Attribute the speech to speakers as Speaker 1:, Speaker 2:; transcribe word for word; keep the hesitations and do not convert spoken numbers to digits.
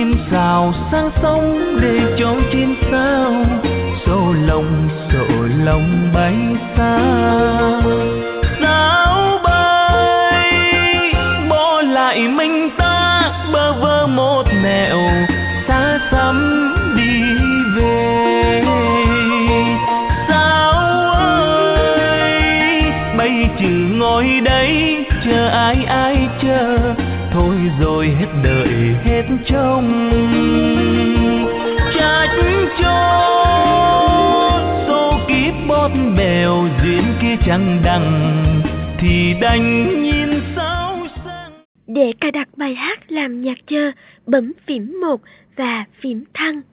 Speaker 1: chim sào sang sông để cho chim sao sổ lồng sổ lồng bay xa. Sao bay bỏ lại mình ta bơ vơ một nẻo xa xăm đi về. Sao ơi bay chữ ngồi đây chờ ai ai chờ, thôi rồi hết đợi hết trông. Trách cho số kiếp bót bèo duyên kia chẳng đặng thì đành nhìn sao sang.
Speaker 2: Để cài đặt bài hát làm nhạc chờ, bấm phím một và phím thăng.